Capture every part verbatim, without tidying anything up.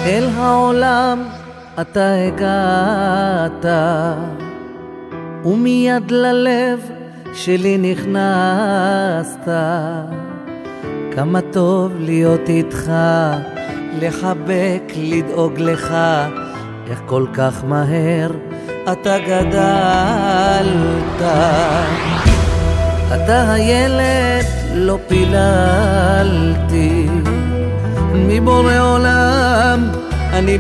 אל העולם אתה הגעת, ומיד ללב שלי נכנסת. כמה טוב להיות איתך, לחבק, לדאוג לך, איך כל כך מהר אתה גדלת. אתה הילד לא פיללתי, מבורא עולם אני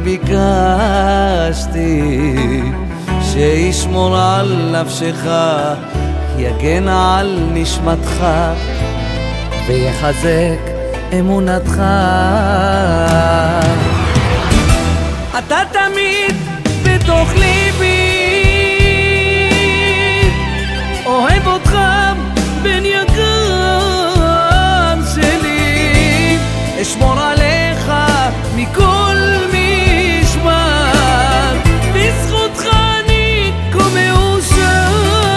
ביקשתי, שישמור על נפשך, יגן על נשמתך, ויחזק אמונתך. אתה תמיד בתוך ליבי, אוהב אותך בן יקר שלי, אשמור עליך מכל משמר, בזכותך אני כה מאושר.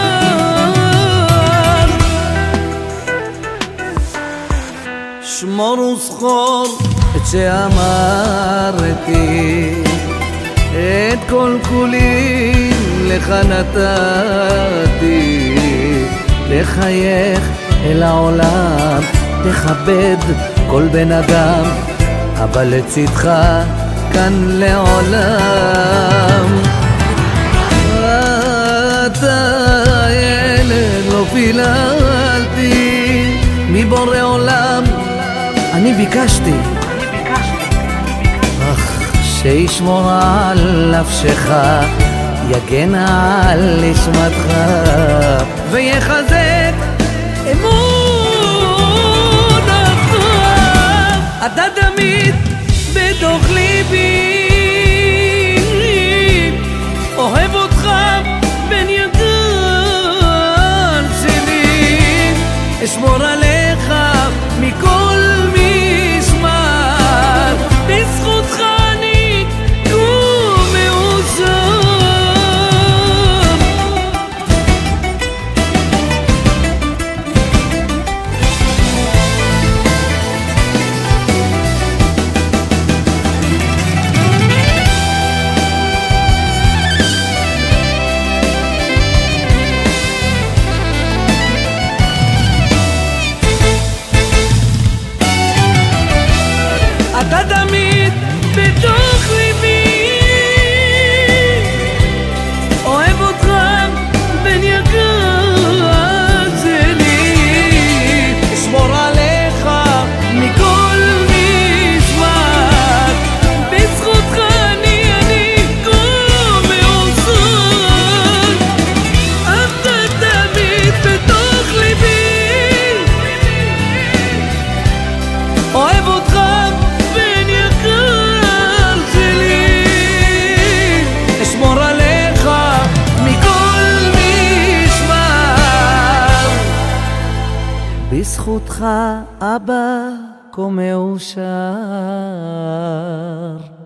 שמור וזכור את שאמרתי, את כל כולי לך נתתי, לחייך אל העולם, תכבד כל בן אדם, אבל לצדך כאן לעולם. אתה ילד לא פיללתי, מבורא עולם אני ביקשתי, אך שישמור על נפשך, יגן על נשמתך, ויחזק אמונתך. אתה תמיד בתוך ליבי, אוהב אותך בן יקר שלי, אשמור עליך מכל משמר, בזכותך אני כה מאושר. אתה תמיד בתוך ליבי, אוהב אותך בן יקר שלי, אשמור עליך מכל משמר, בזכותך אני אני כה מאושר. אתה תמיד בתוך ליבי, אוהב אותך בזכותך אבא כה מאושר.